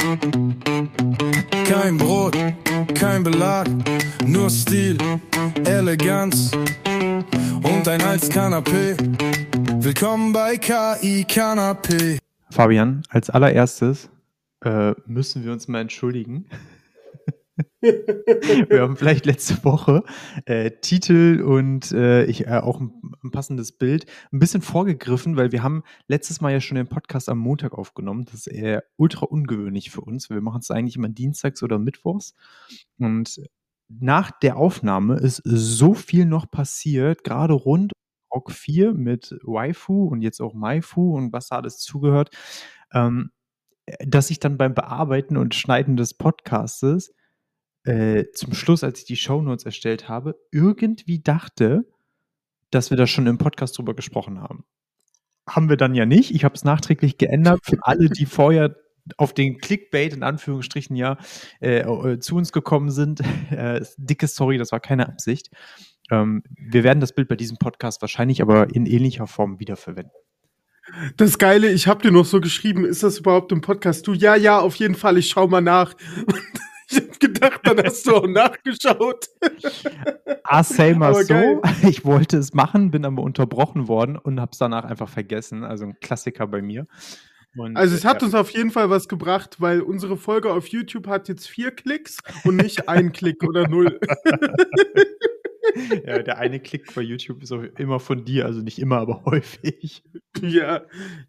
Kein Brot, kein Belag, nur Stil, Eleganz und ein Halskanapé. Willkommen bei KI Kanapé. Fabian, als allererstes müssen wir uns mal entschuldigen. Wir haben vielleicht letzte Woche Titel und auch ein passendes Bild ein bisschen vorgegriffen, weil wir haben letztes Mal ja schon den Podcast am Montag aufgenommen. Das ist eher ultra ungewöhnlich für uns. Wir machen es eigentlich immer dienstags oder mittwochs. Und nach der Aufnahme ist so viel noch passiert, gerade rund um Rock 4 mit Waifu und jetzt auch Maifu und was da alles zugehört, dass ich dann beim Bearbeiten und Schneiden des Podcastes zum Schluss, als ich die Shownotes erstellt habe, irgendwie dachte, dass wir da schon im Podcast drüber gesprochen haben. Haben wir dann ja nicht. Ich habe es nachträglich geändert für alle, die vorher auf den Clickbait in Anführungsstrichen zu uns gekommen sind. Dicke Sorry, das war keine Absicht. Wir werden das Bild bei diesem Podcast wahrscheinlich aber in ähnlicher Form wiederverwenden. Das Geile, ich habe dir noch so geschrieben, ist das überhaupt im Podcast? Du, ja, auf jeden Fall, ich schau mal nach. Ich hab gedacht, dann hast du auch nachgeschaut. Say mal Aber so, geil. ich wollte es machen, bin aber unterbrochen worden und habe es danach einfach vergessen. Also ein Klassiker bei mir. Und, Also es hat uns auf jeden Fall was gebracht, weil unsere Folge auf YouTube hat jetzt 4 Klicks und nicht 1 Klick oder 0. Ja, der eine Klick bei YouTube ist auch immer von dir, also nicht immer, aber häufig. Ja,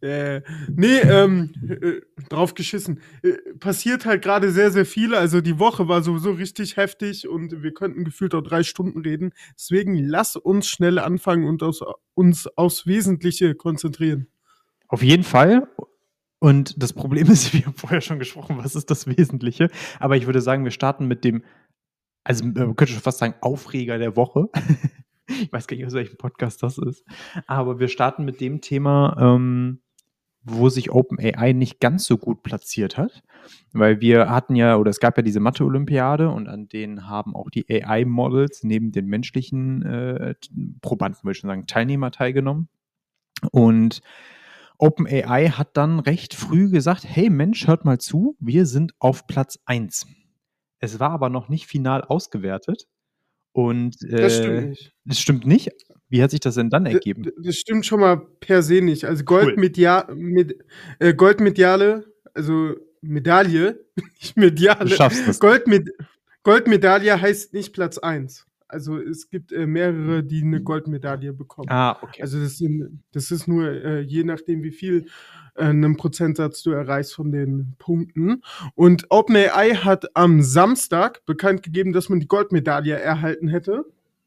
drauf geschissen. Passiert halt gerade sehr, sehr viel. Also die Woche war sowieso richtig heftig und wir könnten gefühlt auch 3 Stunden reden. Deswegen lass uns schnell anfangen und uns aufs Wesentliche konzentrieren. Auf jeden Fall. Und das Problem ist, wir haben vorher schon gesprochen, was ist das Wesentliche? Aber ich würde sagen, wir starten mit dem, also man könnte schon fast sagen, Aufreger der Woche. Ich weiß gar nicht, aus welchem Podcast das ist. Aber wir starten mit dem Thema, wo sich OpenAI nicht ganz so gut platziert hat. Weil wir hatten ja, oder es gab ja diese Mathe-Olympiade und an denen haben auch die AI-Models neben den menschlichen Probanden, würde ich schon sagen, Teilnehmer teilgenommen. Und OpenAI hat dann recht früh gesagt, hey Mensch, hört mal zu, wir sind auf Platz 1. Es war aber noch nicht final ausgewertet. Und Das stimmt nicht. Das stimmt nicht? Wie hat sich das denn dann ergeben? Das stimmt schon mal per se nicht. Also Cool. Goldmedaille, also Medaille, nicht Mediale. Du schaffst das. Goldmedaille heißt nicht Platz 1. Also es gibt mehrere, die eine Goldmedaille bekommen. Okay. Also das ist nur je nachdem, wie viel einen Prozentsatz du erreichst von den Punkten. Und OpenAI hat am Samstag bekannt gegeben, dass man die Goldmedaille erhalten hätte.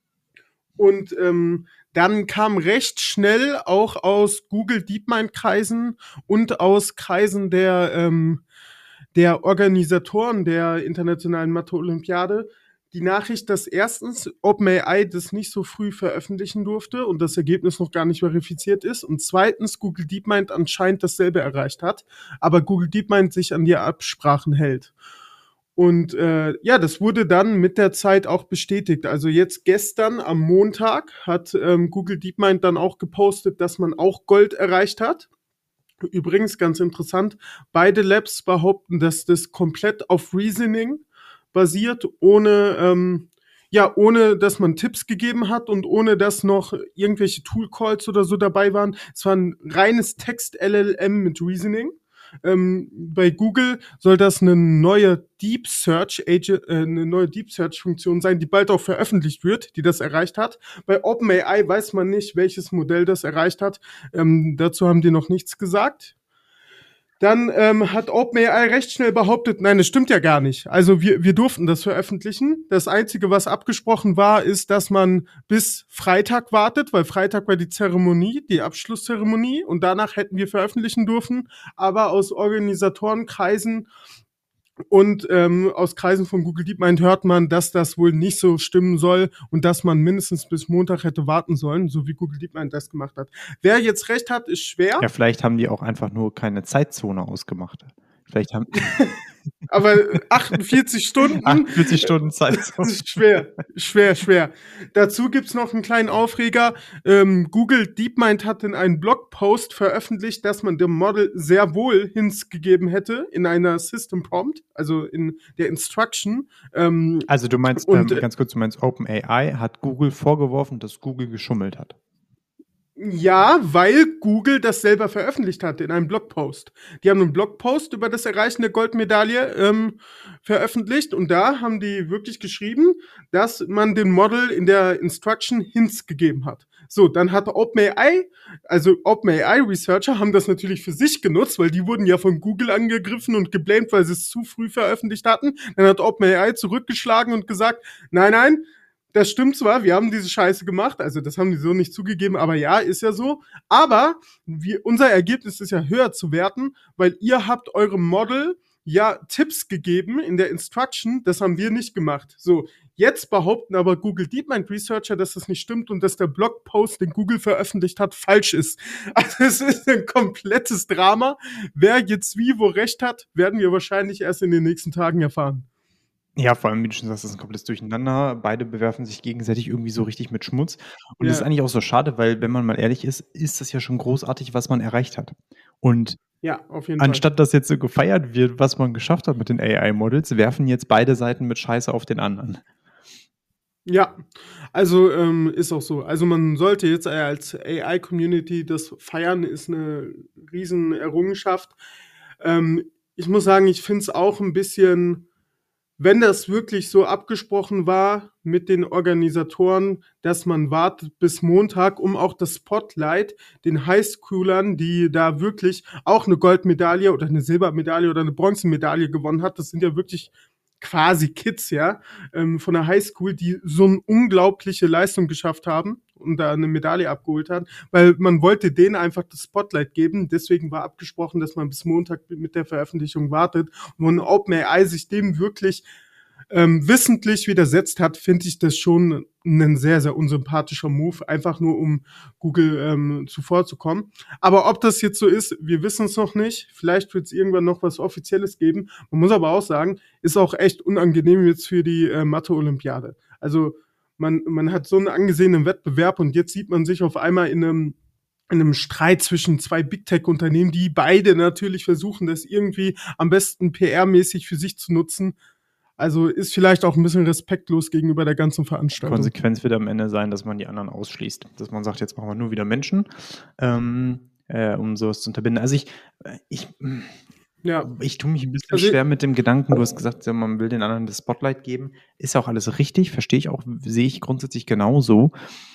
Und dann kam recht schnell auch aus Google DeepMind-Kreisen und aus Kreisen der Organisatoren der Internationalen Mathe-Olympiade die Nachricht, dass erstens OpenAI das nicht so früh veröffentlichen durfte und das Ergebnis noch gar nicht verifiziert ist und zweitens Google DeepMind anscheinend dasselbe erreicht hat, aber Google DeepMind sich an die Absprachen hält. Und das wurde dann mit der Zeit auch bestätigt. Also jetzt gestern am Montag hat Google DeepMind dann auch gepostet, dass man auch Gold erreicht hat. Übrigens, ganz interessant, beide Labs behaupten, dass das komplett auf Reasoning basiert, ohne dass man Tipps gegeben hat und ohne dass noch irgendwelche Tool-Calls oder so dabei waren. Es war ein reines Text-LLM mit Reasoning. Bei Google soll das eine neue Deep Search-Funktion sein, die bald auch veröffentlicht wird, die das erreicht hat. Bei OpenAI weiß man nicht, welches Modell das erreicht hat. Dazu haben die noch nichts gesagt. Dann hat OpenAI recht schnell behauptet, nein, das stimmt ja gar nicht. Also wir durften das veröffentlichen. Das Einzige, was abgesprochen war, ist, dass man bis Freitag wartet, weil Freitag war die Zeremonie, die Abschlusszeremonie und danach hätten wir veröffentlichen dürfen. Aber aus Organisatorenkreisen und aus Kreisen von Google DeepMind hört man, dass das wohl nicht so stimmen soll und dass man mindestens bis Montag hätte warten sollen, so wie Google DeepMind das gemacht hat. Wer jetzt recht hat, ist schwer. Ja, vielleicht haben die auch einfach nur keine Zeitzone ausgemacht. Vielleicht haben Aber 48 Stunden. 48 Stunden Zeit. Das ist schwer. Dazu gibt's noch einen kleinen Aufreger. Google DeepMind hat in einem Blogpost veröffentlicht, dass man dem Model sehr wohl Hints gegeben hätte in einer System Prompt, also in der Instruction. Also du meinst, ganz kurz, du meinst OpenAI hat Google vorgeworfen, dass Google geschummelt hat. Ja, weil Google das selber veröffentlicht hat in einem Blogpost. Die haben einen Blogpost über das Erreichen der Goldmedaille veröffentlicht und da haben die wirklich geschrieben, dass man dem Model in der Instruction Hints gegeben hat. So, dann hat OpenAI Researcher haben das natürlich für sich genutzt, weil die wurden ja von Google angegriffen und geblamed, weil sie es zu früh veröffentlicht hatten. Dann hat OpenAI zurückgeschlagen und gesagt, nein, das stimmt zwar, wir haben diese Scheiße gemacht, also das haben die so nicht zugegeben, aber ja, ist ja so. Aber unser Ergebnis ist ja höher zu werten, weil ihr habt eurem Model ja Tipps gegeben in der Instruction, das haben wir nicht gemacht. So, jetzt behaupten aber Google DeepMind Researcher, dass das nicht stimmt und dass der Blogpost, den Google veröffentlicht hat, falsch ist. Also es ist ein komplettes Drama. Wer jetzt wie wo recht hat, werden wir wahrscheinlich erst in den nächsten Tagen erfahren. Ja, vor allem, wie du schon sagst, das ist ein komplettes Durcheinander. Beide bewerfen sich gegenseitig irgendwie so richtig mit Schmutz. Und das ist eigentlich auch so schade, weil, wenn man mal ehrlich ist das ja schon großartig, was man erreicht hat. Und ja, auf jeden Fall. Anstatt dass jetzt so gefeiert wird, was man geschafft hat mit den AI-Models, werfen jetzt beide Seiten mit Scheiße auf den anderen. Ja, also ist auch so. Also man sollte jetzt als AI-Community das feiern, ist eine riesen Errungenschaft. Ich muss sagen, ich finde es auch ein bisschen, wenn das wirklich so abgesprochen war mit den Organisatoren, dass man wartet bis Montag, um auch das Spotlight den Highschoolern, die da wirklich auch eine Goldmedaille oder eine Silbermedaille oder eine Bronzemedaille gewonnen hat, das sind ja wirklich quasi Kids, ja, von der Highschool, die so eine unglaubliche Leistung geschafft haben und da eine Medaille abgeholt hat, weil man wollte denen einfach das Spotlight geben, deswegen war abgesprochen, dass man bis Montag mit der Veröffentlichung wartet. Und wenn OpenAI sich dem wirklich wissentlich widersetzt hat, finde ich das schon ein sehr, sehr unsympathischer Move, einfach nur um Google zuvorzukommen. Aber ob das jetzt so ist, wir wissen es noch nicht. Vielleicht wird es irgendwann noch was Offizielles geben. Man muss aber auch sagen, ist auch echt unangenehm jetzt für die Mathe-Olympiade. Also man hat so einen angesehenen Wettbewerb und jetzt sieht man sich auf einmal in einem Streit zwischen zwei Big-Tech-Unternehmen, die beide natürlich versuchen, das irgendwie am besten PR-mäßig für sich zu nutzen. Also ist vielleicht auch ein bisschen respektlos gegenüber der ganzen Veranstaltung. Konsequenz wird am Ende sein, dass man die anderen ausschließt. Dass man sagt, jetzt machen wir nur wieder Menschen, um sowas zu unterbinden. Also ich tue mich ein bisschen schwer mit dem Gedanken, du hast gesagt, man will den anderen das Spotlight geben. Ist auch alles richtig, verstehe ich auch, sehe ich grundsätzlich genauso.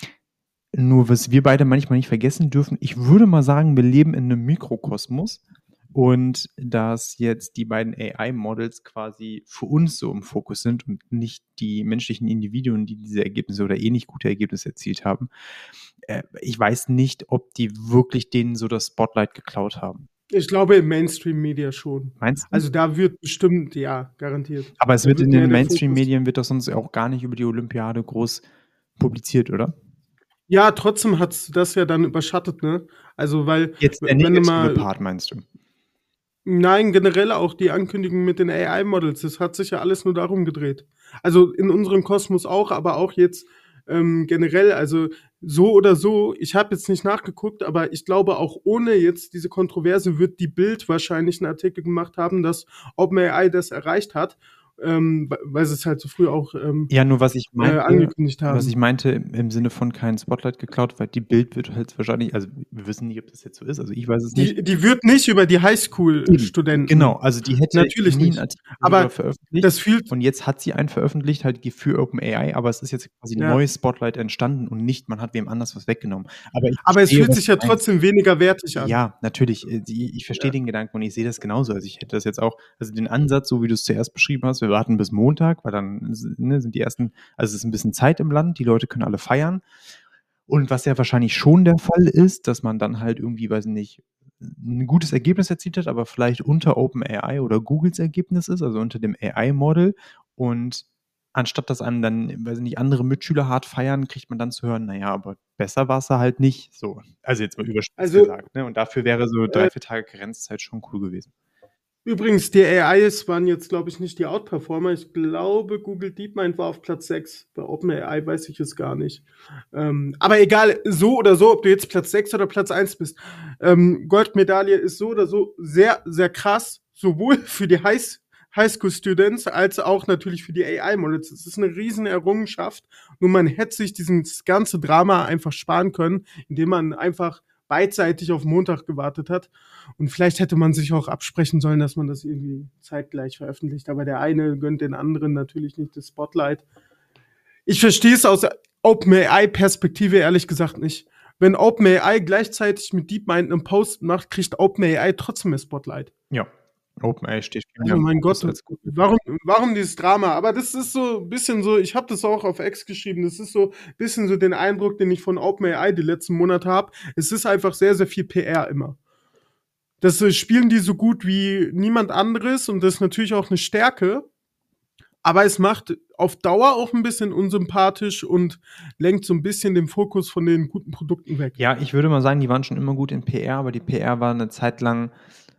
Nur was wir beide manchmal nicht vergessen dürfen, ich würde mal sagen, wir leben in einem Mikrokosmos. Und dass jetzt die beiden AI-Models quasi für uns so im Fokus sind und nicht die menschlichen Individuen, die diese Ergebnisse oder nicht gute Ergebnisse erzielt haben. Ich weiß nicht, ob die wirklich denen so das Spotlight geklaut haben. Ich glaube im Mainstream-Media schon. Meinst du? Also da wird bestimmt, ja, garantiert. Aber es wird in den Mainstream-Medien, wird das sonst auch gar nicht über die Olympiade groß publiziert, oder? Ja, trotzdem hat das ja dann überschattet, ne? Also weil jetzt der negative Part, meinst du? Nein, generell auch die Ankündigung mit den AI-Models. Das hat sich ja alles nur darum gedreht. Also in unserem Kosmos auch, aber auch jetzt generell, also so oder so, ich habe jetzt nicht nachgeguckt, aber ich glaube auch ohne jetzt diese Kontroverse wird die Bild wahrscheinlich einen Artikel gemacht haben, dass OpenAI das erreicht hat. Weil sie es halt so früh auch nur was ich meinte, angekündigt haben. Was ich meinte im Sinne von kein Spotlight geklaut, weil die Bild wird halt wahrscheinlich, also wir wissen nicht, ob das jetzt so ist, also ich weiß es nicht. Die wird nicht über die Highschool-Studenten. Genau, also die hätte natürlich nie nicht. einen Artikel aber veröffentlicht. Das fühlt und jetzt hat sie einen veröffentlicht, halt für OpenAI, aber es ist jetzt quasi ein neues Spotlight entstanden und nicht, man hat wem anders was weggenommen. Aber es fühlt sich ja trotzdem weniger wertig an. Ja, natürlich. Ich verstehe den Gedanken und ich sehe das genauso. Also ich hätte das jetzt auch, also den Ansatz, so wie du es zuerst beschrieben hast, wir warten bis Montag, weil dann sind die ersten, also es ist ein bisschen Zeit im Land, die Leute können alle feiern. Und was ja wahrscheinlich schon der Fall ist, dass man dann halt irgendwie, weiß nicht, ein gutes Ergebnis erzielt hat, aber vielleicht unter OpenAI oder Googles Ergebnis ist, also unter dem AI-Model. Und anstatt dass einem dann, weiß nicht, andere Mitschüler hart feiern, kriegt man dann zu hören, naja, aber besser war es halt nicht. So, also jetzt mal überspitzt gesagt. Ne? Und dafür wäre so 3-4 Tage Karenzzeit schon cool gewesen. Übrigens, die AIs waren jetzt, glaube ich, nicht die Outperformer. Ich glaube, Google DeepMind war auf Platz 6. Bei OpenAI weiß ich es gar nicht. Aber egal, so oder so, ob du jetzt Platz 6 oder Platz 1 bist. Goldmedaille ist so oder so sehr, sehr krass, sowohl für die Highschool-Students als auch natürlich für die AI-Models. Es ist eine riesen Errungenschaft. Nur man hätte sich dieses ganze Drama einfach sparen können, indem man einfach beidseitig auf Montag gewartet hat. Und vielleicht hätte man sich auch absprechen sollen, dass man das irgendwie zeitgleich veröffentlicht. Aber der eine gönnt den anderen natürlich nicht das Spotlight. Ich verstehe es aus OpenAI-Perspektive ehrlich gesagt nicht. Wenn OpenAI gleichzeitig mit DeepMind einen Post macht, kriegt OpenAI trotzdem mehr Spotlight. Ja, OpenAI steht viel Also mehr mein im Fokus Gott, als Google. warum dieses Drama? Aber das ist so ein bisschen so, ich habe das auch auf X geschrieben, das ist so ein bisschen so den Eindruck, den ich von OpenAI die letzten Monate habe. Es ist einfach sehr, sehr viel PR immer. Das spielen die so gut wie niemand anderes und das ist natürlich auch eine Stärke. Aber es macht auf Dauer auch ein bisschen unsympathisch und lenkt so ein bisschen den Fokus von den guten Produkten weg. Ja, ich würde mal sagen, die waren schon immer gut in PR, aber die PR war eine Zeit lang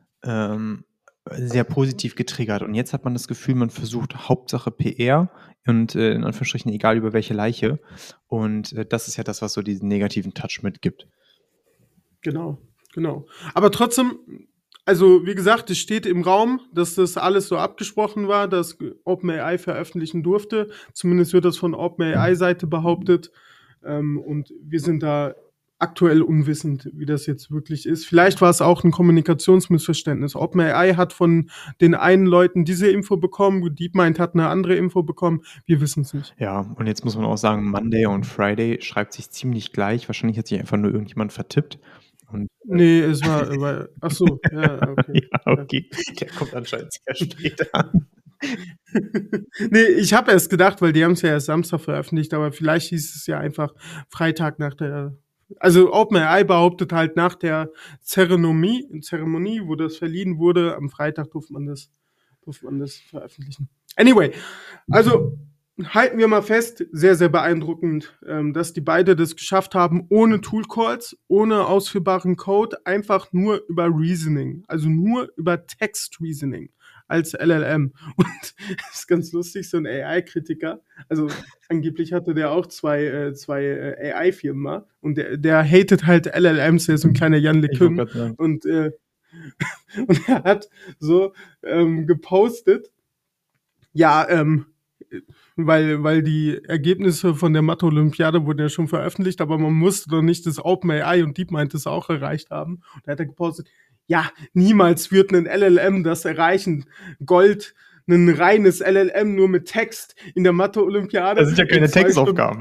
sehr positiv getriggert. Und jetzt hat man das Gefühl, man versucht Hauptsache PR und in Anführungsstrichen egal über welche Leiche. Und das ist ja das, was so diesen negativen Touch mitgibt. Genau. Aber trotzdem, also wie gesagt, es steht im Raum, dass das alles so abgesprochen war, dass OpenAI veröffentlichen durfte. Zumindest wird das von OpenAI-Seite behauptet. Und wir sind da aktuell unwissend, wie das jetzt wirklich ist. Vielleicht war es auch ein Kommunikationsmissverständnis. OpenAI hat von den einen Leuten diese Info bekommen, DeepMind hat eine andere Info bekommen. Wir wissen es nicht. Ja, und jetzt muss man auch sagen, Monday und Friday schreibt sich ziemlich gleich. Wahrscheinlich hat sich einfach nur irgendjemand vertippt. Und, nee, es war ach so, ja, okay. ja, okay. Der kommt anscheinend sehr spät an. Nee, ich habe erst gedacht, weil die haben es ja erst Samstag veröffentlicht, aber vielleicht hieß es ja einfach Freitag nach der. Also OpenAI behauptet halt nach der Zeremonie, wo das verliehen wurde, am Freitag durfte man das veröffentlichen. Anyway, also halten wir mal fest, sehr, sehr beeindruckend, dass die beide das geschafft haben, ohne Toolcalls, ohne ausführbaren Code, einfach nur über Reasoning, also nur über Text-Reasoning als LLM. Und das ist ganz lustig, so ein AI-Kritiker, also angeblich hatte der auch zwei AI-Firmen mal und der hatet halt LLMs, der ist so ein kleiner Jan LeCun und er hat so gepostet, ja, weil die Ergebnisse von der Mathe-Olympiade wurden ja schon veröffentlicht, aber man musste doch nicht, dass OpenAI und DeepMind das auch erreicht haben. Und da hat er gepostet, ja, niemals wird ein LLM das erreichen. Gold, ein reines LLM nur mit Text in der Mathe-Olympiade. Das sind ja keine Textaufgaben.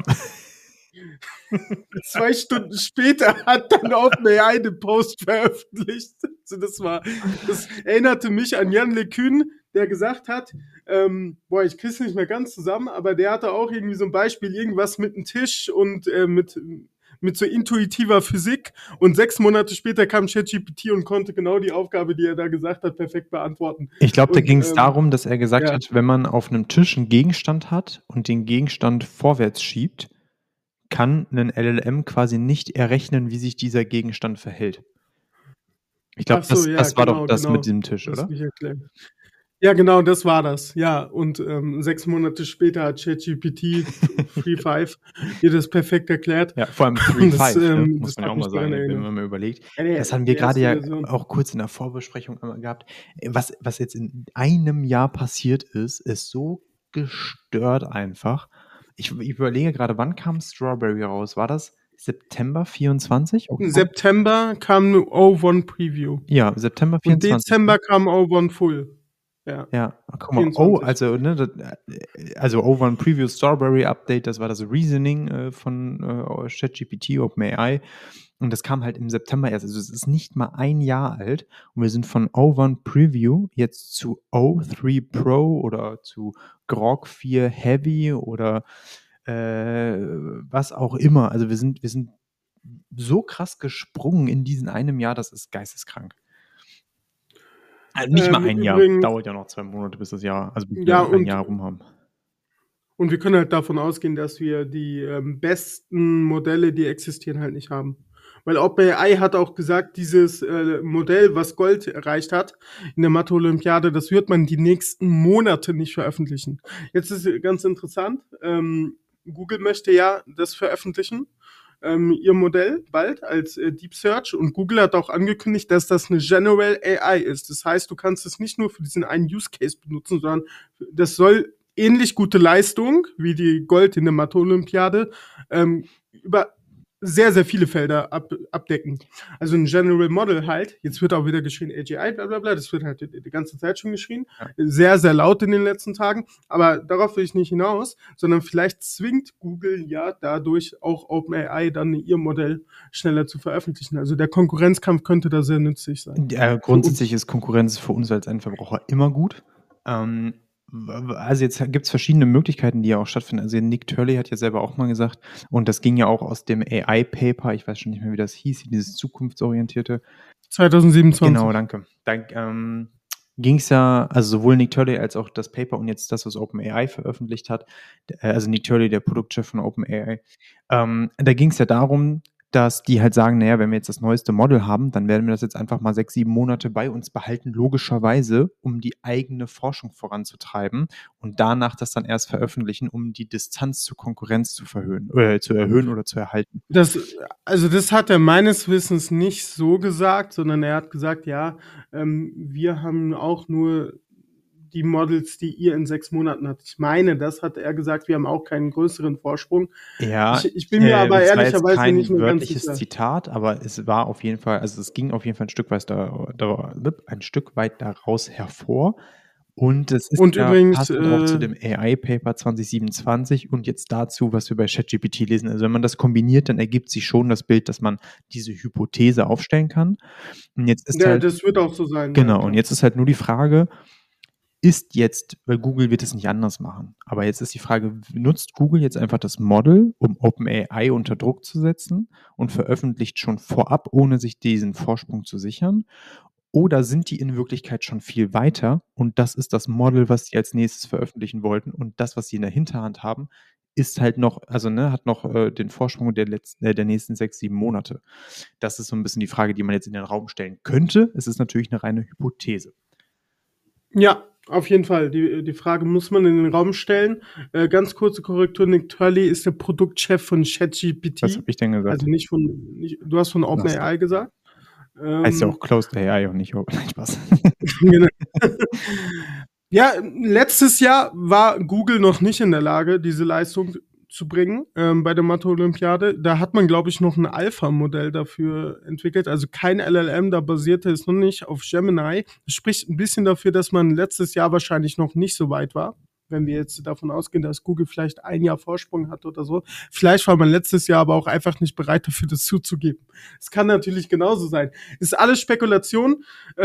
2 Stunden später hat dann OpenAI den Post veröffentlicht. Also das erinnerte mich an Jan LeCun, der gesagt hat, ich krieg's nicht mehr ganz zusammen, aber der hatte auch irgendwie so ein Beispiel, irgendwas mit einem Tisch und mit so intuitiver Physik und 6 Monate später kam ChatGPT und konnte genau die Aufgabe, die er da gesagt hat, perfekt beantworten. Ich glaube, da ging es darum, dass er gesagt hat, wenn man auf einem Tisch einen Gegenstand hat und den Gegenstand vorwärts schiebt, kann ein LLM quasi nicht errechnen, wie sich dieser Gegenstand verhält. Ich glaube, das war doch das mit diesem Tisch, oder? Ja, genau, das war das. Ja, und 6 Monate später hat ChatGPT 3.5 dir das perfekt erklärt. Ja, vor allem 3.5, muss man ja auch mal sagen, wenn man mal überlegt. Das haben wir gerade ja auch kurz in der Vorbesprechung einmal gehabt. Was jetzt in einem Jahr passiert ist so gestört einfach. Ich überlege gerade, wann kam Strawberry raus? War das September 24? Im September kam eine O1 Preview. Ja, September 24. Und Dezember kam O1 Full. Ja, guck mal, also O1 Preview Strawberry Update, das war das Reasoning von ChatGPT, OpenAI. Und das kam halt im September erst. Also es ist nicht mal ein Jahr alt. Und wir sind von O1 Preview jetzt zu O3 Pro oder zu Grok 4 Heavy oder was auch immer. Also wir sind so krass gesprungen in diesem einem Jahr, das ist geisteskrank. Also nicht mal ein Jahr, dauert ja noch 2 Monate, bis das Jahr, also bis wir ein Jahr rum haben. Und wir können halt davon ausgehen, dass wir die besten Modelle, die existieren, halt nicht haben. Weil OpenAI hat auch gesagt, dieses Modell, was Gold erreicht hat in der Mathe-Olympiade, das wird man die nächsten Monate nicht veröffentlichen. Jetzt ist ganz interessant, Google möchte ja das veröffentlichen, ihr Modell bald als Deep Search, und Google hat auch angekündigt, dass das eine General AI ist. Das heißt, du kannst es nicht nur für diesen einen Use Case benutzen, sondern das soll ähnlich gute Leistung wie die Gold in der Mathe-Olympiade über sehr, sehr viele Felder abdecken. Also ein General Model halt, jetzt wird auch wieder geschrien AGI, bla bla bla, das wird halt die ganze Zeit schon geschrien, sehr, sehr laut in den letzten Tagen, aber darauf will ich nicht hinaus, sondern vielleicht zwingt Google ja dadurch auch OpenAI dann ihr Modell schneller zu veröffentlichen. Also der Konkurrenzkampf könnte da sehr nützlich sein. Grundsätzlich ist Konkurrenz für uns als Endverbraucher immer gut. Also jetzt gibt es verschiedene Möglichkeiten, die ja auch stattfinden. Also Nick Turley hat ja selber auch mal gesagt, und das ging ja auch aus dem AI-Paper, ich weiß schon nicht mehr, wie das hieß, dieses zukunftsorientierte. 2027. Genau, danke. Da ging es ja, also sowohl Nick Turley als auch das Paper und jetzt das, was OpenAI veröffentlicht hat, also Nick Turley, der Produktchef von OpenAI, da ging es ja darum, dass die halt sagen, naja, wenn wir jetzt das neueste Model haben, dann werden wir das jetzt einfach mal 6, 7 Monate bei uns behalten, logischerweise, um die eigene Forschung voranzutreiben und danach das dann erst veröffentlichen, um die Distanz zur Konkurrenz zu erhöhen oder zu erhalten. Das hat er meines Wissens nicht so gesagt, sondern er hat gesagt, ja, wir haben auch nur die Models, die ihr in 6 Monaten habt. Ich meine, das hat er gesagt, wir haben auch keinen größeren Vorsprung. Ja, ich bin mir aber ehrlicherweise nicht mehr ganz sicher. Kein wörtliches Zitat, aber es war auf jeden Fall, also es ging auf jeden Fall ein Stück weit daraus hervor. Und es ist und übrigens, passend auch zu dem AI-Paper 2027 und jetzt dazu, was wir bei ChatGPT lesen. Also wenn man das kombiniert, dann ergibt sich schon das Bild, dass man diese Hypothese aufstellen kann. Und jetzt ist das wird auch so sein. Genau, und jetzt ist halt nur die Frage, weil Google wird es nicht anders machen, aber jetzt ist die Frage, nutzt Google jetzt einfach das Model, um OpenAI unter Druck zu setzen und veröffentlicht schon vorab, ohne sich diesen Vorsprung zu sichern? Oder sind die in Wirklichkeit schon viel weiter und das ist das Model, was sie als nächstes veröffentlichen wollten und das, was sie in der Hinterhand haben, ist halt noch, hat noch den Vorsprung der nächsten 6, 7 Monate. Das ist so ein bisschen die Frage, die man jetzt in den Raum stellen könnte. Es ist natürlich eine reine Hypothese. Ja, auf jeden Fall. Die Frage muss man in den Raum stellen. Ganz kurze Korrektur, Nick Turley ist der Produktchef von ChatGPT. Was habe ich denn gesagt? Also du hast von OpenAI gesagt. Heißt ja auch Closed AI und nicht Open. Spaß. Genau. Ja, letztes Jahr war Google noch nicht in der Lage, diese Leistung zu bringen bei der Mathe-Olympiade. Da hat man, glaube ich, noch ein Alpha-Modell dafür entwickelt. Also kein LLM, da basierte es noch nicht auf Gemini. Das spricht ein bisschen dafür, dass man letztes Jahr wahrscheinlich noch nicht so weit war. Wenn wir jetzt davon ausgehen, dass Google vielleicht 1 Jahr Vorsprung hat oder so. Vielleicht war man letztes Jahr aber auch einfach nicht bereit dafür, das zuzugeben. Es kann natürlich genauso sein. Ist alles Spekulation.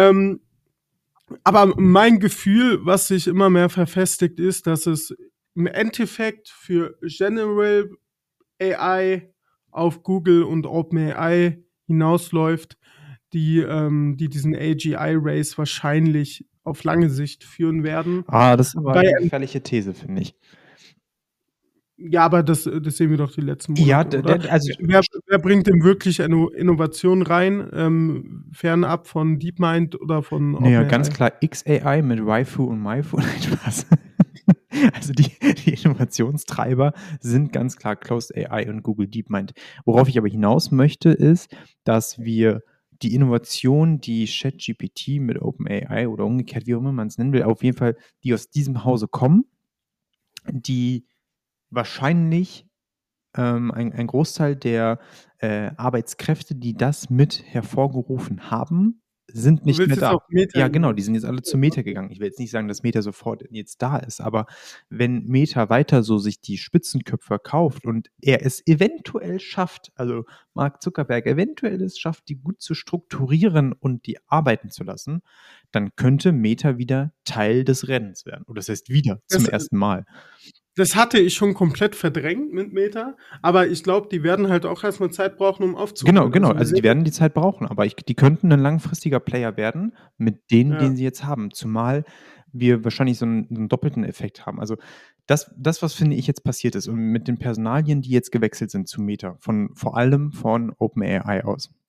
Aber mein Gefühl, was sich immer mehr verfestigt, ist, dass es im Endeffekt für General AI auf Google und OpenAI hinausläuft, die diesen AGI-Race wahrscheinlich auf lange Sicht führen werden. Das ist aber eine gefährliche These, finde ich. Ja, aber das sehen wir doch die letzten Monate, oder? Also wer bringt denn wirklich eine Innovation rein, fernab von DeepMind oder von OpenAI? Naja, ganz klar XAI mit Waifu und Maifu. Spaß. Also die Innovationstreiber sind ganz klar Closed AI und Google DeepMind. Worauf ich aber hinaus möchte, ist, dass wir die Innovation, die ChatGPT mit OpenAI oder umgekehrt, wie auch immer man es nennen will, auf jeden Fall, die aus diesem Hause kommen, die wahrscheinlich ein Großteil der Arbeitskräfte, die das mit hervorgerufen haben, sind nicht mehr da. Ja, genau, die sind jetzt alle zu Meta gegangen. Ich will jetzt nicht sagen, dass Meta sofort jetzt da ist, aber wenn Meta weiter so sich die Spitzenköpfe kauft und er es eventuell schafft, also Mark Zuckerberg eventuell es schafft, die gut zu strukturieren und die arbeiten zu lassen, dann könnte Meta wieder Teil des Rennens werden. Oder das heißt wieder zum ersten Mal. Das hatte ich schon komplett verdrängt mit Meta, aber ich glaube, die werden halt auch erstmal Zeit brauchen, um aufzuholen. Genau, also die werden die Zeit brauchen, aber die könnten ein langfristiger Player werden mit denen, den sie jetzt haben, zumal wir wahrscheinlich so einen doppelten Effekt haben. Also das, was finde ich jetzt passiert ist und mit den Personalien, die jetzt gewechselt sind zu Meta, vor allem von OpenAI aus.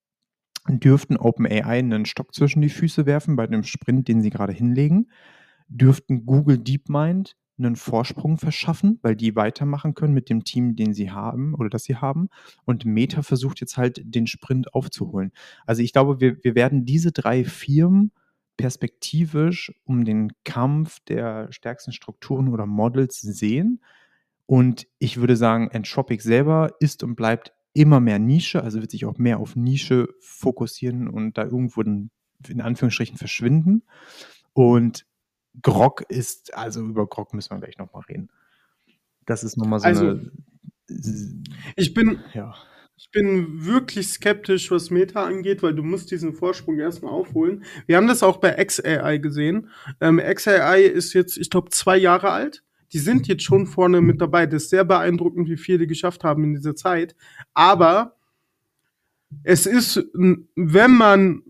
dürften OpenAI einen Stock zwischen die Füße werfen bei dem Sprint, den sie gerade hinlegen, dürften Google DeepMind einen Vorsprung verschaffen, weil die weitermachen können mit dem Team, den sie haben oder das sie haben. Und Meta versucht jetzt halt, den Sprint aufzuholen. Also ich glaube, wir werden diese 3 Firmen perspektivisch um den Kampf der stärksten Strukturen oder Models sehen. Und ich würde sagen, Anthropic selber ist und bleibt immer mehr Nische, also wird sich auch mehr auf Nische fokussieren und da irgendwo in Anführungsstrichen verschwinden. Und Grok ist, also über Grok müssen wir gleich nochmal reden. Das ist nochmal so eine. Ich bin Ja. wirklich skeptisch, was Meta angeht, weil du musst diesen Vorsprung erstmal aufholen. Wir haben das auch bei xAI gesehen. xAI ist jetzt, ich glaube, 2 Jahre alt. Die sind jetzt schon vorne mit dabei. Das ist sehr beeindruckend, wie viel die geschafft haben in dieser Zeit. Aber es ist, wenn man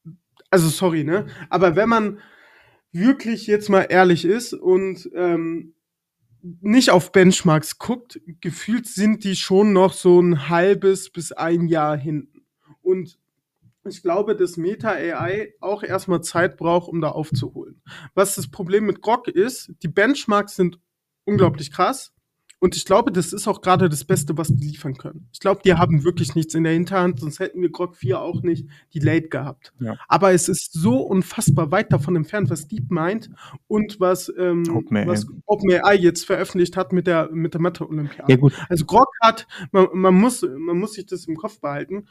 wirklich jetzt mal ehrlich ist und nicht auf Benchmarks guckt, gefühlt sind die schon noch so ein halbes bis 1 Jahr hinten. Und ich glaube, dass Meta AI auch erstmal Zeit braucht, um da aufzuholen. Was das Problem mit Grok ist, die Benchmarks sind unglaublich krass. Und ich glaube, das ist auch gerade das Beste, was die liefern können. Ich glaube, die haben wirklich nichts in der Hinterhand, sonst hätten wir Grok 4 auch nicht delayed gehabt. Ja. Aber es ist so unfassbar weit davon entfernt, was DeepMind und was OpenAI jetzt veröffentlicht hat mit der Mathe-Olympiade. Ja, gut. Also Grok hat, man muss sich das im Kopf behalten,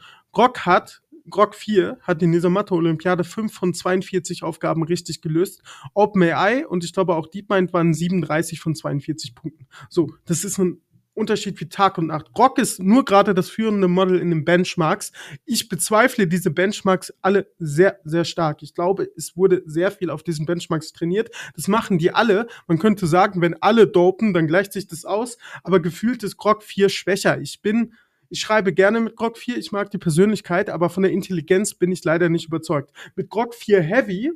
Grok 4 hat in dieser Mathe-Olympiade 5 von 42 Aufgaben richtig gelöst. OpenAI und ich glaube auch DeepMind waren 37 von 42 Punkten. So, das ist ein Unterschied wie Tag und Nacht. Grok ist nur gerade das führende Model in den Benchmarks. Ich bezweifle diese Benchmarks alle sehr, sehr stark. Ich glaube, es wurde sehr viel auf diesen Benchmarks trainiert. Das machen die alle. Man könnte sagen, wenn alle dopen, dann gleicht sich das aus. Aber gefühlt ist Grok 4 schwächer. Ich schreibe gerne mit Grok 4, ich mag die Persönlichkeit, aber von der Intelligenz bin ich leider nicht überzeugt. Mit Grok 4 Heavy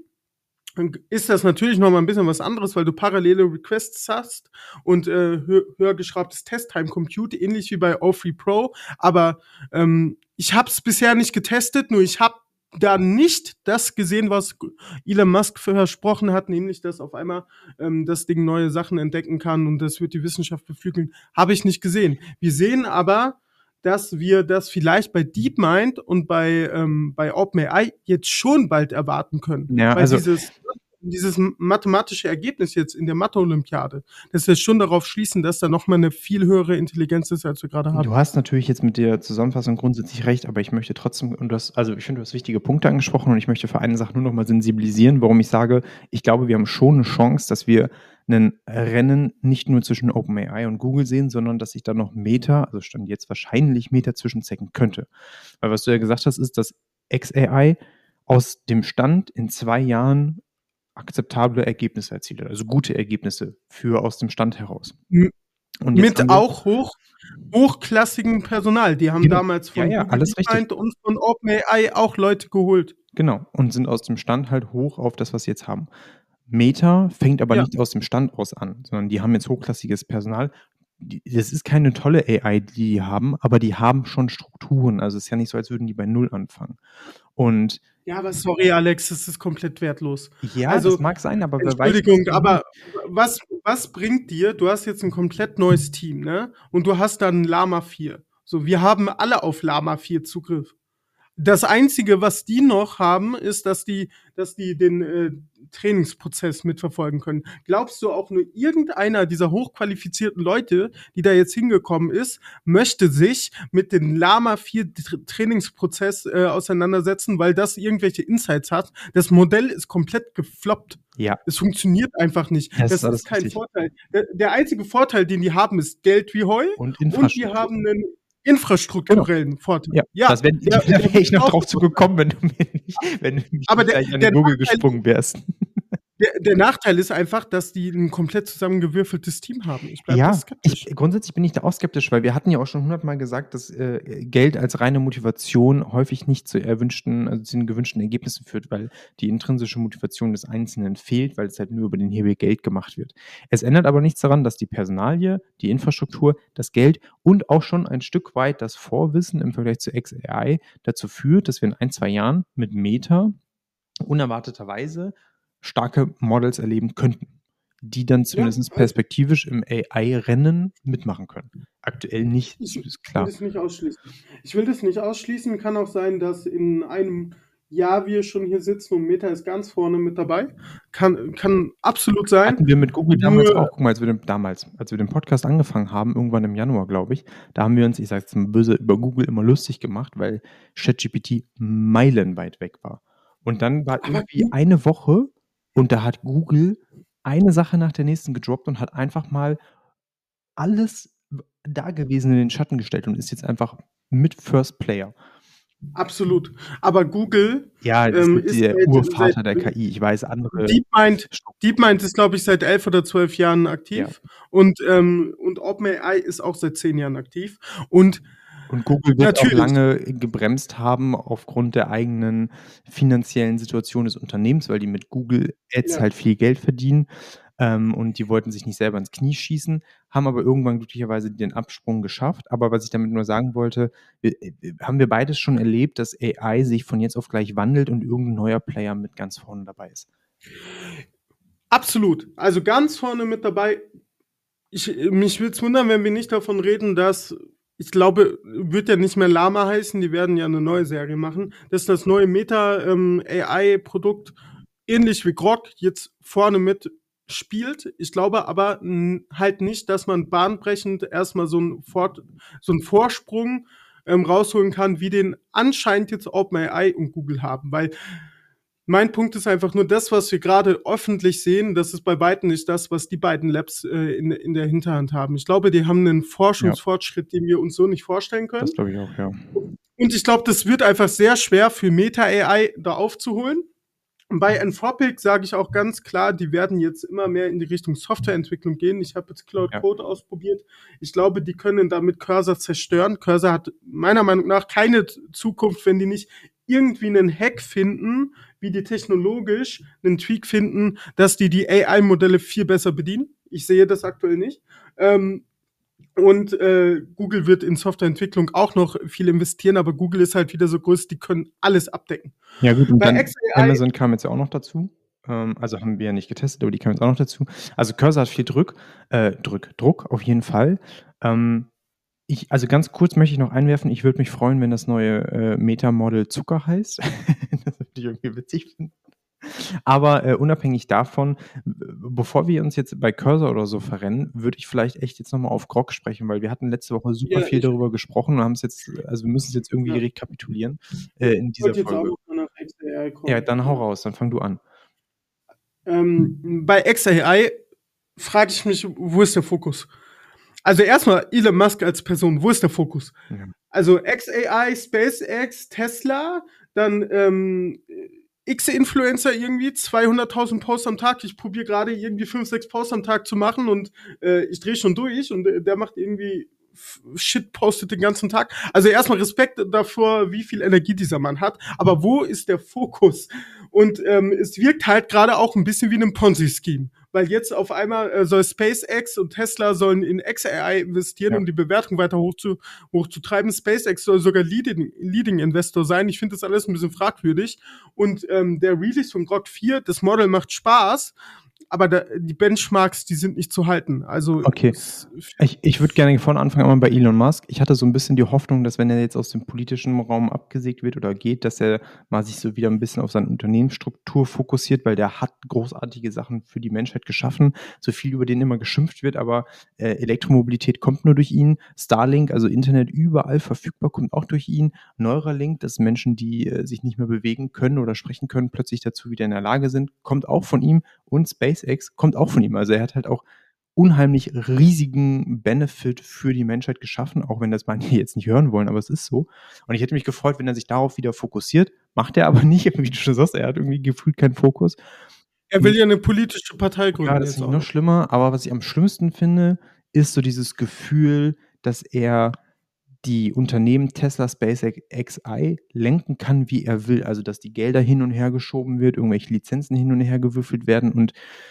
ist das natürlich noch mal ein bisschen was anderes, weil du parallele Requests hast und höher geschraubtes Test-Time-Compute, ähnlich wie bei O3 Pro. Aber ich habe es bisher nicht getestet, nur ich habe da nicht das gesehen, was Elon Musk versprochen hat, nämlich, dass auf einmal das Ding neue Sachen entdecken kann und das wird die Wissenschaft beflügeln. Habe ich nicht gesehen. Wir sehen aber, dass wir das vielleicht bei DeepMind und bei OpenAI jetzt schon bald erwarten können. Ja, weil also dieses mathematische Ergebnis jetzt in der Mathe-Olympiade, das lässt schon darauf schließen, dass da nochmal eine viel höhere Intelligenz ist, als wir gerade haben. Du hast natürlich jetzt mit der Zusammenfassung grundsätzlich recht, aber ich möchte trotzdem, ich finde, du hast wichtige Punkte angesprochen und ich möchte für eine Sache nur noch mal sensibilisieren, warum ich sage, ich glaube, wir haben schon eine Chance, dass wir ein Rennen nicht nur zwischen OpenAI und Google sehen, sondern dass sich da noch Meta, also Stand jetzt wahrscheinlich Meta zwischenzecken könnte. Weil was du ja gesagt hast, ist, dass xAI aus dem Stand in 2 Jahren akzeptable Ergebnisse erzielt hat, also gute Ergebnisse für aus dem Stand heraus. Und mit auch hochklassigem Personal. Die haben damals von DeepMind und von OpenAI auch Leute geholt. Genau, und sind aus dem Stand halt hoch auf das, was sie jetzt haben. Meta fängt aber nicht aus dem Stand aus an, sondern die haben jetzt hochklassiges Personal. Das ist keine tolle AI, die die haben, aber die haben schon Strukturen. Also es ist ja nicht so, als würden die bei Null anfangen. Und ja, aber sorry, Alex, das ist komplett wertlos. Ja, also, das mag sein, aber wer weiß. Entschuldigung, aber was bringt dir, du hast jetzt ein komplett neues Team, ne? Und du hast dann Llama 4. So, wir haben alle auf Llama 4 Zugriff. Das Einzige, was die noch haben, ist, dass die den Trainingsprozess mitverfolgen können. Glaubst du auch nur irgendeiner dieser hochqualifizierten Leute, die da jetzt hingekommen ist, möchte sich mit dem Llama 4 Trainingsprozess auseinandersetzen, weil das irgendwelche Insights hat? Das Modell ist komplett gefloppt. Ja. Es funktioniert einfach nicht. Das ist kein Vorteil. Der einzige Vorteil, den die haben, ist Geld wie Heu. Und die haben einen infrastrukturellen Vorteil. Ja, da wäre ich noch drauf zu gekommen, wenn du mich gleich an Google gesprungen wärst. Der Nachteil ist einfach, dass die ein komplett zusammengewürfeltes Team haben. Ich bleibe da Ja, skeptisch. grundsätzlich bin ich da auch skeptisch, weil wir hatten ja auch schon 100-mal gesagt, dass Geld als reine Motivation häufig nicht zu den gewünschten Ergebnissen führt, weil die intrinsische Motivation des Einzelnen fehlt, weil es halt nur über den Hebel Geld gemacht wird. Es ändert aber nichts daran, dass die Personalie, die Infrastruktur, das Geld und auch schon ein Stück weit das Vorwissen im Vergleich zu XAI dazu führt, dass wir in 1, 2 Jahren mit Meta unerwarteterweise starke Models erleben könnten, die dann zumindest perspektivisch im AI-Rennen mitmachen können. Aktuell nicht, Ich ist will klar. das nicht ausschließen. Ich will das nicht ausschließen. Kann auch sein, dass in einem Jahr wir schon hier sitzen und Meta ist ganz vorne mit dabei. Kann absolut sein. Hatten wir mit Google damals Nur- auch, guck mal, als wir den Podcast angefangen haben, irgendwann im Januar, glaube ich, da haben wir uns, ich sage jetzt mal böse, über Google immer lustig gemacht, weil ChatGPT meilenweit weg war. Und dann war Aber irgendwie eine Woche und da hat Google eine Sache nach der nächsten gedroppt und hat einfach mal alles Dagewesene in den Schatten gestellt und ist jetzt einfach mit First Player. Absolut. Aber Google Ja, das ist ist der seit- Urvater seit- der KI. Ich weiß, andere. DeepMind ist, glaube ich, seit 11 oder 12 Jahren aktiv. Und OpenAI ist auch seit 10 Jahren aktiv. Und Google wird auch natürlich. lange gebremst haben aufgrund der eigenen finanziellen Situation des Unternehmens, weil die mit Google Ads Ja. halt viel Geld verdienen. Und die wollten sich nicht selber ins Knie schießen, haben aber irgendwann glücklicherweise den Absprung geschafft. Aber was ich damit nur sagen wollte, haben wir beides schon erlebt, dass AI sich von jetzt auf gleich wandelt und irgendein neuer Player mit ganz vorne dabei ist. Absolut. Also ganz vorne mit dabei. Mich würde es wundern, wenn wir nicht davon reden, dass, ich glaube, wird ja nicht mehr Llama heißen, die werden ja eine neue Serie machen, dass das neue Meta-AI-Produkt ähnlich wie Grok jetzt vorne mit spielt. Ich glaube aber halt nicht, dass man bahnbrechend erstmal so einen Vorsprung rausholen kann, wie den anscheinend jetzt OpenAI und Google haben, weil mein Punkt ist einfach nur, das, was wir gerade öffentlich sehen, das ist bei weitem nicht das, was die beiden Labs in der Hinterhand haben. Ich glaube, die haben einen Forschungsfortschritt, den wir uns so nicht vorstellen können. Das glaube ich auch, ja. Und ich glaube, das wird einfach sehr schwer für Meta-AI da aufzuholen. Bei Anthropic sage ich auch ganz klar, die werden jetzt immer mehr in die Richtung Softwareentwicklung gehen. Ich habe jetzt Cloud Code ausprobiert. Ich glaube, die können damit Cursor zerstören. Cursor hat meiner Meinung nach keine Zukunft, wenn die nicht irgendwie einen Hack finden, wie die technologisch einen Tweak finden, dass die AI-Modelle viel besser bedienen. Ich sehe das aktuell nicht. Und Google wird in Softwareentwicklung auch noch viel investieren, aber Google ist halt wieder so groß, die können alles abdecken. Ja gut, und Bei dann XAI Amazon kam jetzt ja auch noch dazu. Also haben wir ja nicht getestet, aber die kamen jetzt auch noch dazu. Also Cursor hat viel Druck auf jeden Fall. Also ganz kurz möchte ich noch einwerfen, ich würde mich freuen, wenn das neue Meta-Model Zucker heißt. Das würde ich irgendwie witzig finden. Aber unabhängig davon, bevor wir uns jetzt bei Cursor oder so verrennen, würde ich vielleicht echt jetzt nochmal auf Grok sprechen, weil wir hatten letzte Woche super viel darüber gesprochen und haben es jetzt, also wir müssen es jetzt irgendwie rekapitulieren in dieser Folge. Ja, dann hau raus, dann fang du an. Bei XAI frage ich mich, wo ist der Fokus? Also erstmal Elon Musk als Person, wo ist der Fokus? Ja. Also XAI, SpaceX, Tesla, dann X-Influencer irgendwie, 200.000 Posts am Tag. Ich probiere gerade irgendwie 5, 6 Posts am Tag zu machen und ich drehe schon durch und der macht irgendwie Shit, postet den ganzen Tag. Also erstmal Respekt davor, wie viel Energie dieser Mann hat. Aber wo ist der Fokus? Und es wirkt halt gerade auch ein bisschen wie ein Ponzi-Scheme. Weil jetzt auf einmal soll SpaceX und Tesla sollen in XAI investieren, um die Bewertung weiter hochzutreiben. SpaceX soll sogar Leading-Investor sein. Ich finde das alles ein bisschen fragwürdig. Und der Release von Grok 4, das Model macht Spaß, aber die Benchmarks, die sind nicht zu halten. Also okay. Ich würde gerne von Anfang an mal bei Elon Musk. Ich hatte so ein bisschen die Hoffnung, dass wenn er jetzt aus dem politischen Raum abgesägt wird oder geht, dass er mal sich so wieder ein bisschen auf seine Unternehmensstruktur fokussiert, weil der hat großartige Sachen für die Menschheit geschaffen. So viel über den immer geschimpft wird, aber Elektromobilität kommt nur durch ihn. Starlink, also Internet überall verfügbar, kommt auch durch ihn. Neuralink, dass Menschen, die sich nicht mehr bewegen können oder sprechen können, plötzlich dazu wieder in der Lage sind, kommt auch von ihm. Und SpaceX kommt auch von ihm. Also er hat halt auch unheimlich riesigen Benefit für die Menschheit geschaffen, auch wenn das manche jetzt nicht hören wollen, aber es ist so. Und ich hätte mich gefreut, wenn er sich darauf wieder fokussiert. Macht er aber nicht, wie du schon sagst, er hat irgendwie gefühlt keinen Fokus. Er will ja eine politische Partei Ja, gründen das jetzt finde ich auch noch noch. schlimmer, aber was ich am schlimmsten finde, ist so dieses Gefühl, dass er die Unternehmen Tesla, SpaceX lenken kann, wie er will. Also, dass die Gelder hin und her geschoben wird, irgendwelche Lizenzen hin und her gewürfelt werden und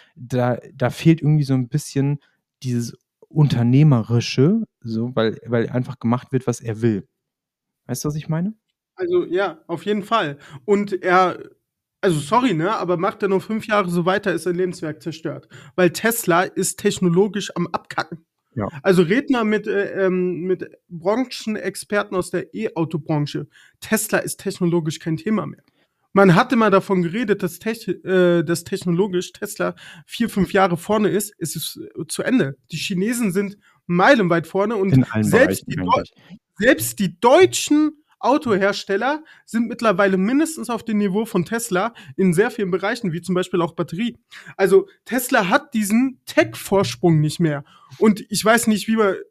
da fehlt irgendwie so 'n bisschen dieses Unternehmerische, so, weil einfach gemacht wird, was er will. Weißt du, was ich meine? Also, ja, auf jeden Fall. Und also sorry, ne, aber macht er noch 5 Jahre so weiter, ist sein Lebenswerk zerstört. Weil Tesla ist technologisch am Abkacken. Ja. Also red mal mit Branchenexperten aus der E-Auto-Branche. Tesla ist technologisch kein Thema mehr. Man hatte mal davon geredet, dass technologisch Tesla 4, 5 Jahre vorne ist. Es ist zu Ende. Die Chinesen sind meilenweit vorne und In allen Bereichen eigentlich. selbst die deutschen Autohersteller sind mittlerweile mindestens auf dem Niveau von Tesla in sehr vielen Bereichen, wie zum Beispiel auch Batterie. Also Tesla hat diesen Tech-Vorsprung nicht mehr. Und ich weiß nicht, wie man,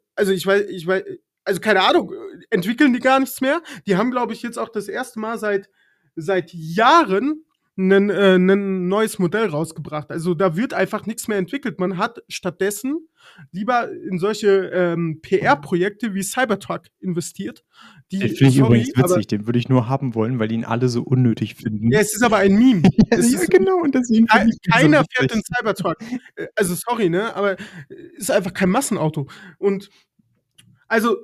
also keine Ahnung, entwickeln die gar nichts mehr? Die haben, glaube ich, jetzt auch das erste Mal seit Jahren ein neues Modell rausgebracht. Also da wird einfach nichts mehr entwickelt. Man hat stattdessen lieber in solche PR-Projekte wie Cybertruck investiert. Den Die, finde ich sorry, übrigens aber witzig, den würde ich nur haben wollen, weil ihn alle so unnötig finden. ja, es ist aber ein Meme. Es Ja, ist, genau, und deswegen finde ich den so keiner fährt den witzig. Cybertruck. Also sorry, ne, aber ist einfach kein Massenauto. Und also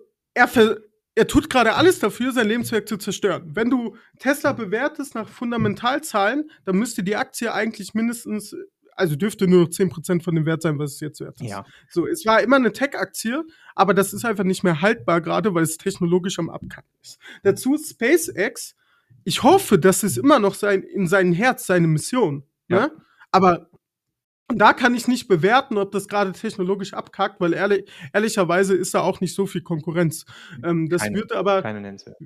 er tut gerade alles dafür, sein Lebenswerk zu zerstören. Wenn du Tesla bewertest nach Fundamentalzahlen, dann müsste die Aktie eigentlich mindestens, also dürfte nur noch 10% von dem Wert sein, was es jetzt wert ist. Ja. So, es war immer eine Tech-Aktie, aber das ist einfach nicht mehr haltbar, gerade weil es technologisch am Abkacken ist. Dazu SpaceX, ich hoffe, das ist immer noch in seinem Herz seine Mission. Ja. Ne? Aber da kann ich nicht bewerten, ob das gerade technologisch abkackt, weil ehrlicherweise ist da auch nicht so viel Konkurrenz. Das wird aber, Keine nennenswerte.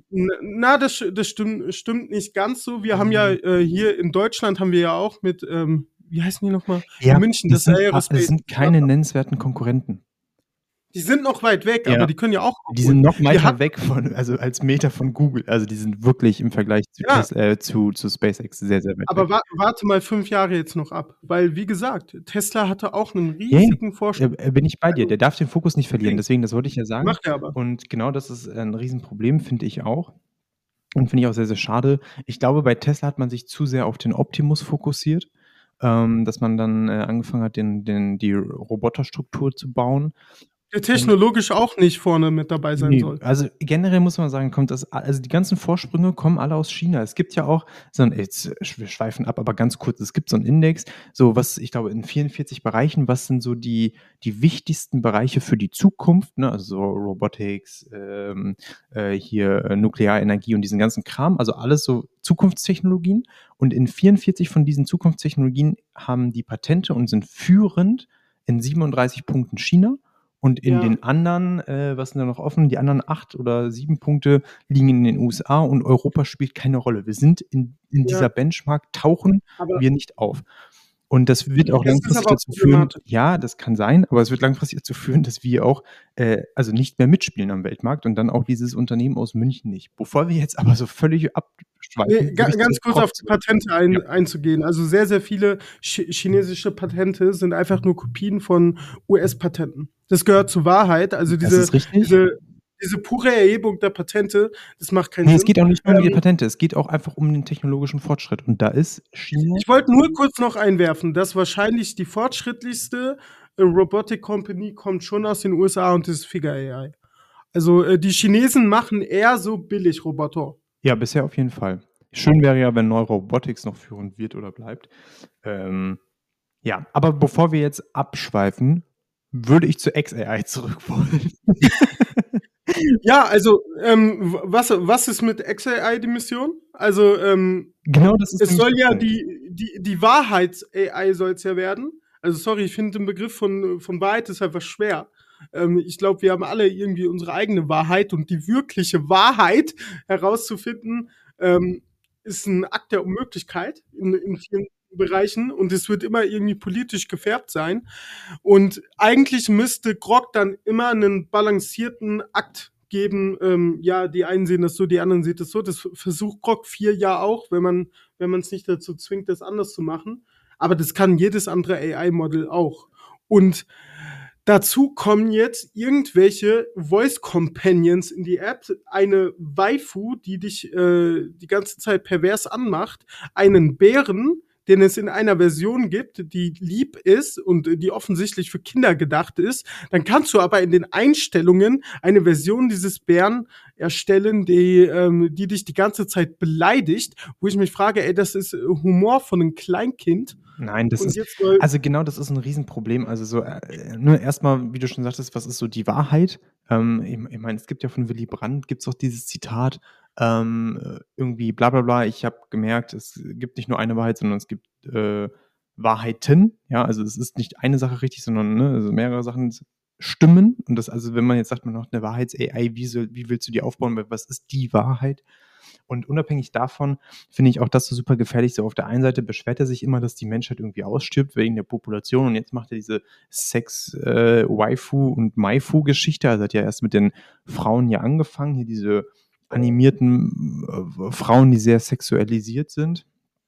das stimmt nicht ganz so. Wir haben ja hier in Deutschland haben wir ja auch mit, wie heißen die nochmal? Ja, In München, das Aerospace. sind keine nennenswerten Konkurrenten. Die sind noch weit weg, Ja. aber die können ja auch. Die sind noch Die weiter hat- weg also als Meter von Google. Also die sind wirklich im Vergleich zu, Ja. zu SpaceX sehr, sehr weit Aber weg. warte mal 5 Jahre jetzt noch ab. Weil, wie gesagt, Tesla hatte auch einen riesigen Vorsprung. Bin ich bei dir. Der darf den Fokus nicht verlieren. Deswegen, das wollte ich ja sagen. Macht er aber. Und genau das ist ein Riesenproblem, finde ich auch. Und finde ich auch sehr, sehr schade. Ich glaube, bei Tesla hat man sich zu sehr auf den Optimus fokussiert, dass man dann angefangen hat, die Roboterstruktur zu bauen. Der technologisch auch nicht vorne mit dabei sein soll. Also generell muss man sagen, also die ganzen Vorsprünge kommen alle aus China. Es gibt ja auch wir schweifen ab, aber ganz kurz, es gibt so einen Index, so was, ich glaube, in 44 Bereichen, was sind so die wichtigsten Bereiche für die Zukunft, ne? Also so Robotics, hier Nuklearenergie und diesen ganzen Kram, also alles so Zukunftstechnologien. Und in 44 von diesen Zukunftstechnologien haben die Patente und sind führend in 37 Punkten China. Und in den anderen, was sind da noch offen? Die anderen 8 oder 7 Punkte liegen in den USA und Europa spielt keine Rolle. Wir sind in dieser Benchmark, tauchen wir nicht auf. Und das wird auch langfristig dazu führen, ja, das kann sein, aber es wird langfristig dazu führen, dass wir auch also nicht mehr mitspielen am Weltmarkt und dann auch dieses Unternehmen aus München nicht. Bevor wir jetzt aber so völlig abschweifen. Ganz kurz auf die Patente einzugehen. Also sehr, sehr viele chinesische Patente sind einfach nur Kopien von US-Patenten. Das gehört zur Wahrheit. Also diese pure Erhebung der Patente, das macht keinen Sinn. Es geht auch nicht nur um die Patente, es geht auch einfach um den technologischen Fortschritt. Und da ist China. Ich wollte nur kurz noch einwerfen, dass wahrscheinlich die fortschrittlichste Robotic Company kommt schon aus den USA und das ist Figure AI. Also die Chinesen machen eher so billig Roboter. Ja, bisher auf jeden Fall. Schön wäre ja, wenn Neurobotics noch führend wird oder bleibt. Ja, aber bevor wir jetzt abschweifen, würde ich zu XAI zurück wollen. Ja, also was ist mit XAI die Mission? Also genau, das ist es soll ja die Wahrheits-AI soll es ja werden. Also sorry, ich finde den Begriff von Wahrheit ist einfach schwer. Ich glaube, wir haben alle irgendwie unsere eigene Wahrheit und die wirkliche Wahrheit herauszufinden, ist ein Akt der Unmöglichkeit in vielen Bereichen und es wird immer irgendwie politisch gefärbt sein. Und eigentlich müsste Grok dann immer einen balancierten Akt geben. Ja, die einen sehen das so, die anderen sehen das so. Das versucht Grok 4 ja auch, wenn man es nicht dazu zwingt, das anders zu machen. aber das kann jedes andere AI-Model auch. Und dazu kommen jetzt irgendwelche Voice Companions in die App, eine Waifu, die dich die ganze Zeit pervers anmacht, einen Bären, den es in einer Version gibt, die lieb ist und die offensichtlich für Kinder gedacht ist. Dann kannst du aber in den Einstellungen eine Version dieses Bären erstellen, die dich die ganze Zeit beleidigt, wo ich mich frage, ey, das ist Humor von einem Kleinkind. Nein, das Und ist, jetzt soll- also genau, das ist ein Riesenproblem. Also so, nur erstmal, wie du schon sagtest, was ist so die Wahrheit? Ich meine, es gibt ja von Willy Brandt, gibt es auch dieses Zitat, irgendwie bla bla bla, ich habe gemerkt, es gibt nicht nur eine Wahrheit, sondern es gibt Wahrheiten. Ja, also es ist nicht eine Sache richtig, sondern also mehrere Sachen stimmen. Und das, also wenn man jetzt sagt, man macht eine Wahrheits-AI, wie willst du die aufbauen? Weil was ist die Wahrheit? Und unabhängig davon finde ich auch das so super gefährlich. So auf der einen Seite beschwert er sich immer, dass die Menschheit irgendwie ausstirbt wegen der Population. Und jetzt macht er diese Sex-Waifu- und Maifu-Geschichte. Also hat ja erst mit den Frauen hier angefangen. Hier diese animierten Frauen, die sehr sexualisiert sind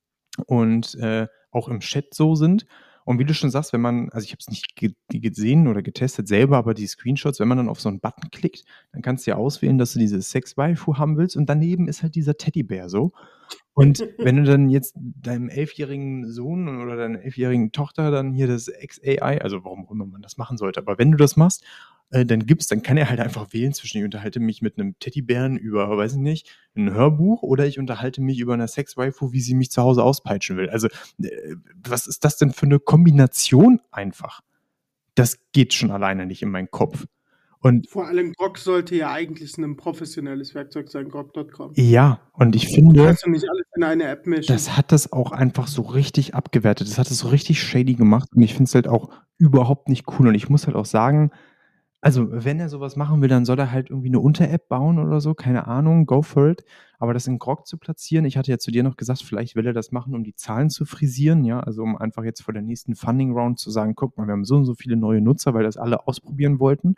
und auch im Chat so sind. Und wie du schon sagst, wenn man, also ich habe es nicht gesehen oder getestet selber, aber die Screenshots, wenn man dann auf so einen Button klickt, dann kannst du ja auswählen, dass du diese Sex-Waifu haben willst und daneben ist halt dieser Teddybär so. Und wenn du dann jetzt deinem 11-jährigen Sohn oder deiner 11-jährigen Tochter dann hier das XAI, also warum auch immer man das machen sollte, aber wenn du das machst, dann kann er halt einfach wählen zwischen, ich unterhalte mich mit einem Teddybären über, weiß ich nicht, ein Hörbuch oder ich unterhalte mich über eine Sex-Waifu, wie sie mich zu Hause auspeitschen will. Also, was ist das denn für eine Kombination einfach? Das geht schon alleine nicht in meinen Kopf. Und Vor allem Grok sollte ja eigentlich ein professionelles Werkzeug sein, Grok.com. ja, und ich finde, Kannst du nicht alles in eine App mischen. das hat das auch einfach so richtig abgewertet. Das hat es so richtig shady gemacht und ich finde es halt auch überhaupt nicht cool. Und ich muss halt auch sagen, also wenn er sowas machen will, dann soll er halt irgendwie eine Unter-App bauen oder so, keine Ahnung, go for it. Aber das in Grok zu platzieren, ich hatte ja zu dir noch gesagt, vielleicht will er das machen, um die Zahlen zu frisieren, ja, also um einfach jetzt vor der nächsten Funding-Round zu sagen, guck mal, wir haben so und so viele neue Nutzer, weil das alle ausprobieren wollten.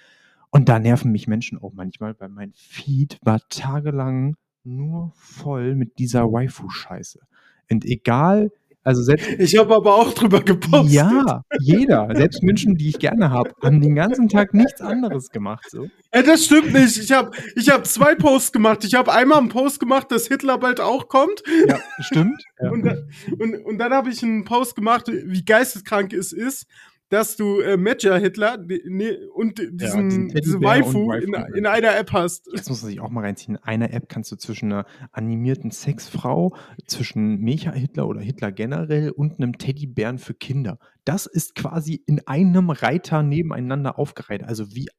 Und da nerven mich Menschen auch manchmal, weil mein Feed war tagelang nur voll mit dieser Waifu-Scheiße. Und egal, also selbst, Ich habe aber auch drüber gepostet. ja, jeder, selbst Menschen, die ich gerne habe, haben den ganzen Tag nichts anderes gemacht. So. Das stimmt nicht. Ich hab 2 Posts gemacht. Ich habe einmal einen Post gemacht, dass Hitler bald auch kommt. Ja, stimmt. Ja. Und dann habe ich einen Post gemacht, wie geisteskrank es ist, dass du Major Hitler und diesen diese Teddybär Waifu und Waifu in einer App hast. Das muss man sich auch mal reinziehen. In einer App kannst du zwischen einer animierten Sexfrau, zwischen Mecha-Hitler oder Hitler generell und einem Teddybären für Kinder. Das ist quasi in einem Reiter nebeneinander aufgereiht. Also wie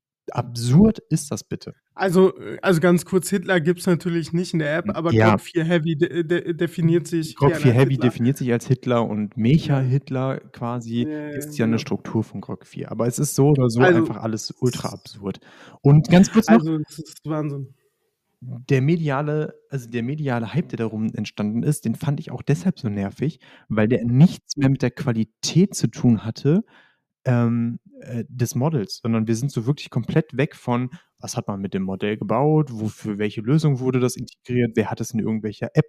absurd ist das bitte? Also ganz kurz, Hitler gibt's natürlich nicht in der App, aber Ja. Grok 4 Heavy definiert sich. Grok wie 4 ein Heavy Hitler. definiert sich als Hitler und Mecha-Hitler quasi Ja, ist ja eine genau. Struktur von Grok 4. Aber es ist so oder so Also- einfach alles ultra absurd. Und ganz kurz noch, Also, das ist Wahnsinn. der mediale Hype, der darum entstanden ist, den fand ich auch deshalb so nervig, weil der nichts mehr mit der Qualität zu tun hatte, des Models, sondern wir sind so wirklich komplett weg von, was hat man mit dem Modell gebaut, wofür welche Lösung wurde das integriert, wer hat es in irgendwelcher App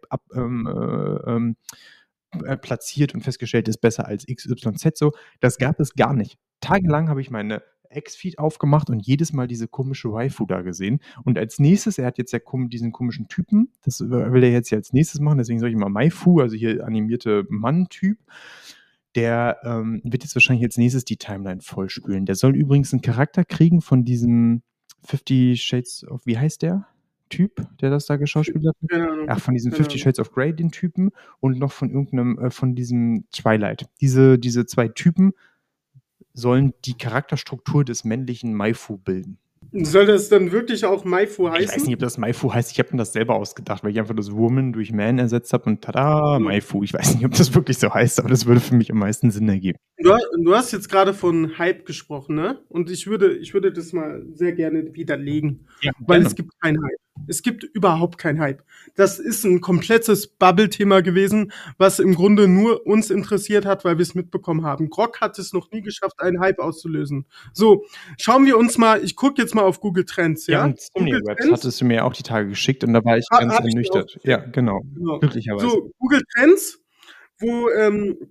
platziert und festgestellt, ist besser als XYZ so. Das gab es gar nicht. Tagelang habe ich meine X-Feed aufgemacht und jedes Mal diese komische Waifu da gesehen. Und als nächstes, er hat jetzt ja diesen komischen Typen, das will er jetzt ja als nächstes machen, deswegen sage ich mal Maifu, also hier animierte Mann-Typ. Der wird jetzt wahrscheinlich als nächstes die Timeline vollspülen. Der soll übrigens einen Charakter kriegen von diesem 50 Shades of, wie heißt der Typ, der das da geschauspielt hat? Keine Ahnung. Ach, von diesem Keine 50 Ahnung. Shades of Grey, den Typen, und noch von irgendeinem, von diesem Twilight. Diese 2 Typen sollen die Charakterstruktur des männlichen Maifu bilden. Soll das dann wirklich auch Maifu heißen? Ich weiß nicht, ob das Maifu heißt. Ich habe mir das selber ausgedacht, weil ich einfach das Woman durch Man ersetzt habe und tada, Maifu. Ich weiß nicht, ob das wirklich so heißt, aber das würde für mich am meisten Sinn ergeben. Du hast jetzt gerade von Hype gesprochen, ne? Und ich würde das mal sehr gerne widerlegen. Ja, Weil gerne. es gibt keinen Hype. Es gibt überhaupt keinen Hype. Das ist ein komplettes Bubble-Thema gewesen, was im Grunde nur uns interessiert hat, weil wir es mitbekommen haben. Grok hat es noch nie geschafft, einen Hype auszulösen. So, schauen wir uns mal, ich gucke jetzt mal auf Google Trends, ja? Ja, und Google Webs hattest du mir auch die Tage geschickt und da war ich ganz hab ich ernüchtert. auch. Ja, genau. Genau. Glücklicherweise. So, Google Trends, wo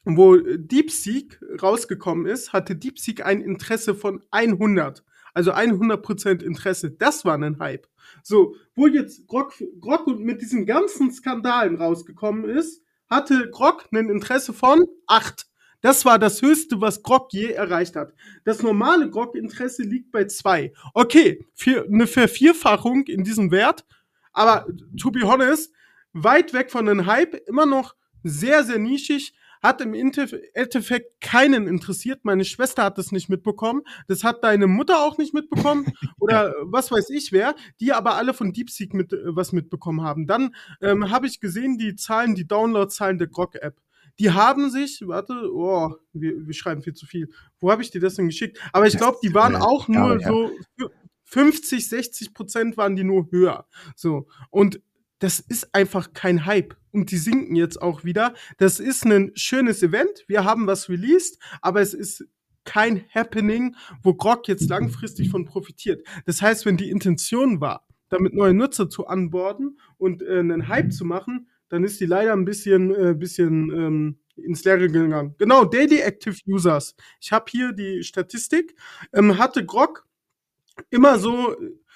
wo DeepSeek rausgekommen ist, hatte DeepSeek ein Interesse von 100. Also 100% Interesse. Das war ein Hype. So, wo jetzt Grok mit diesen ganzen Skandalen rausgekommen ist, hatte Grok ein Interesse von 8. Das war das Höchste, was Grok je erreicht hat. Das normale Grok-Interesse liegt bei 2. Okay, eine Vervierfachung in diesem Wert, aber to be honest, weit weg von einem Hype, immer noch sehr, sehr nischig, hat im Endeffekt keinen interessiert. Meine Schwester hat das nicht mitbekommen. Das hat deine Mutter auch nicht mitbekommen. Oder was weiß ich wer, die aber alle von DeepSeek was mitbekommen haben. Dann habe ich gesehen, die Downloadzahlen der Grok-App. Die haben sich, wir schreiben viel zu viel. Wo habe ich dir das denn geschickt? Aber ich glaube, die waren auch nur so 50-60% waren die nur höher. So. Und das ist einfach kein Hype. Und die sinken jetzt auch wieder. Das ist ein schönes Event. Wir haben was released, aber es ist kein Happening, wo Grok jetzt langfristig von profitiert. Das heißt, wenn die Intention war, damit neue Nutzer zu onboarden und einen Hype zu machen, dann ist die leider ein bisschen ins Leere gegangen. Genau, Daily Active Users. Ich habe hier die Statistik. Hatte Grok immer so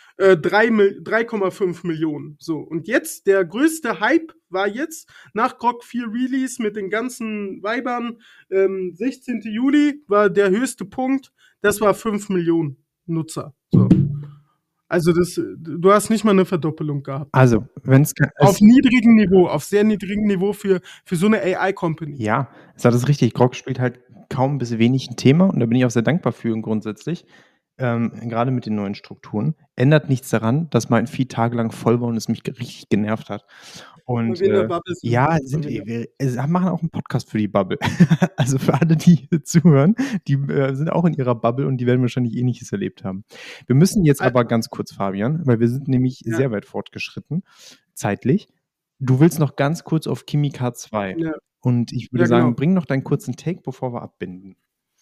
3,5 Millionen. So, und jetzt, der größte Hype war jetzt nach Grok 4 Release mit den ganzen Weibern. 16. Juli war der höchste Punkt. Das war 5 Millionen Nutzer. So. Also du hast nicht mal eine Verdoppelung gehabt. Also, wenn es auf niedrigem Niveau, auf sehr niedrigem Niveau für so eine AI-Company. Ja, das ist richtig. Grok spielt halt kaum bis wenig ein Thema und da bin ich auch sehr dankbar für grundsätzlich. Gerade mit den neuen Strukturen. Ändert nichts daran, dass mein Feed tagelang voll war und es mich richtig genervt hat. Und wir machen auch einen Podcast für die Bubble. Also für alle, die zuhören, die sind auch in ihrer Bubble und die werden wahrscheinlich Ähnliches erlebt haben. Wir müssen jetzt aber ganz kurz, Fabian, weil wir sind nämlich sehr weit fortgeschritten, zeitlich. Du willst noch ganz kurz auf Kimi K2. Ja. Und ich würde sagen, bring noch deinen kurzen Take, bevor wir abbinden.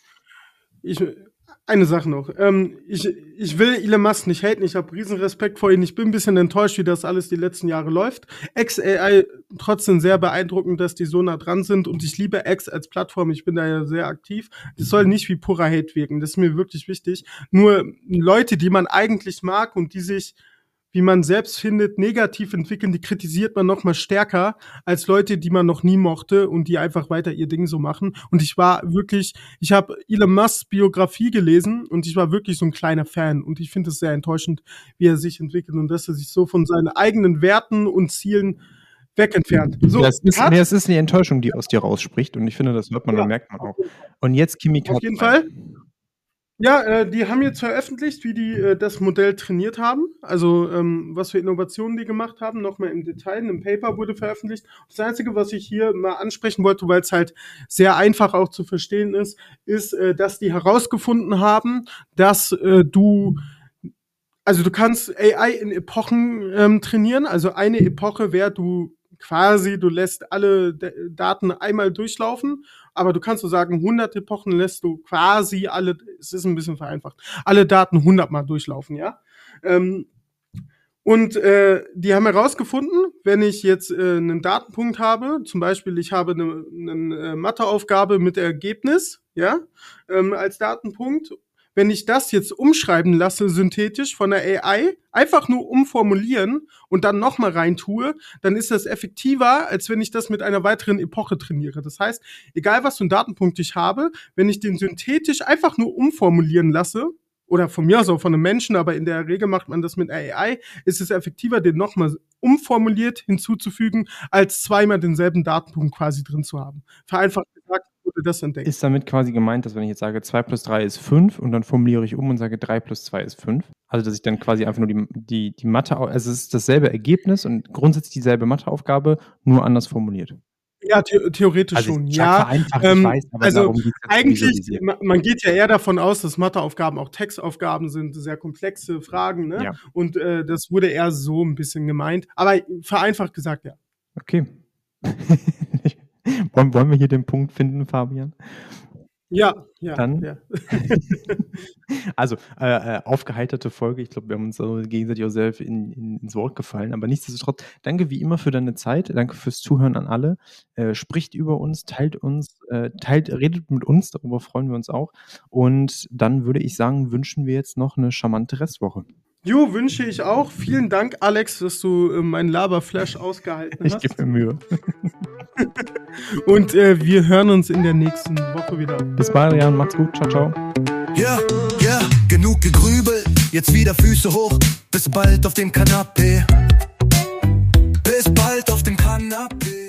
Eine Sache noch. Ich will Elon Musk nicht haten, ich habe riesen Respekt vor ihm. Ich bin ein bisschen enttäuscht, wie das alles die letzten Jahre läuft. XAI trotzdem sehr beeindruckend, dass die so nah dran sind und ich liebe X als Plattform, ich bin da ja sehr aktiv. Das soll nicht wie purer Hate wirken, das ist mir wirklich wichtig. Nur Leute, die man eigentlich mag und die sich, wie man selbst findet, negativ entwickeln, die kritisiert man noch mal stärker als Leute, die man noch nie mochte und die einfach weiter ihr Ding so machen. Und ich habe Elon Musks Biografie gelesen und ich war wirklich so ein kleiner Fan. Und ich finde es sehr enttäuschend, wie er sich entwickelt und dass er sich so von seinen eigenen Werten und Zielen wegentfernt. So, es ist eine Enttäuschung, die aus dir rausspricht und ich finde, das hört man und merkt man auch. Und jetzt Kimi K2. Auf jeden Fall. Ja, die haben jetzt veröffentlicht, wie die das Modell trainiert haben. Also was für Innovationen die gemacht haben, nochmal im Detail. Ein Paper wurde veröffentlicht. Das Einzige, was ich hier mal ansprechen wollte, weil es halt sehr einfach auch zu verstehen ist, dass die herausgefunden haben, dass du kannst AI in Epochen trainieren. Also eine Epoche wäre, du lässt alle Daten einmal durchlaufen, aber du kannst so sagen, 100 Epochen lässt du quasi alle, es ist ein bisschen vereinfacht, alle Daten 100 Mal durchlaufen, ja. Und die haben herausgefunden, wenn ich jetzt einen Datenpunkt habe, zum Beispiel ich habe eine Matheaufgabe mit Ergebnis, ja, als Datenpunkt. Wenn ich das jetzt umschreiben lasse, synthetisch von der AI, einfach nur umformulieren und dann nochmal reintue, dann ist das effektiver, als wenn ich das mit einer weiteren Epoche trainiere. Das heißt, egal was für einen Datenpunkt ich habe, wenn ich den synthetisch einfach nur umformulieren lasse, oder von mir aus auch von einem Menschen, aber in der Regel macht man das mit AI, ist es effektiver, den nochmal umformuliert hinzuzufügen, als zweimal denselben Datenpunkt quasi drin zu haben. Vereinfacht gesagt, wurde das entdeckt. Ist damit quasi gemeint, dass wenn ich jetzt sage 2 plus 3 ist 5 und dann formuliere ich um und sage 3 plus 2 ist 5? Also dass ich dann quasi einfach nur die Mathe, also es ist dasselbe Ergebnis und grundsätzlich dieselbe Matheaufgabe, nur anders formuliert. Ja, theoretisch also schon, ja. Ich weiß, aber also eigentlich, man geht ja eher davon aus, dass Matheaufgaben auch Textaufgaben sind, sehr komplexe Fragen, ne? Ja. Und das wurde eher so ein bisschen gemeint. Aber vereinfacht gesagt, ja. Okay. Wollen wir hier den Punkt finden, Fabian? Ja. Dann, ja. Also, aufgeheiterte Folge. Ich glaube, wir haben uns gegenseitig auch sehr ins Wort gefallen. Aber nichtsdestotrotz, danke wie immer für deine Zeit. Danke fürs Zuhören an alle. Spricht über uns, redet mit uns. Darüber freuen wir uns auch. Und dann würde ich sagen, wünschen wir jetzt noch eine charmante Restwoche. Jo, wünsche ich auch. Vielen Dank, Alex, dass du meinen Laberflash ausgehalten hast. Ich gebe mir Mühe. Und wir hören uns in der nächsten Woche wieder. Bis bald, Jan. Macht's gut. Ciao, ciao. Ja, genug gegrübelt. Jetzt wieder Füße hoch. Bis bald auf dem Kanapee. Bis bald auf dem Kanapee.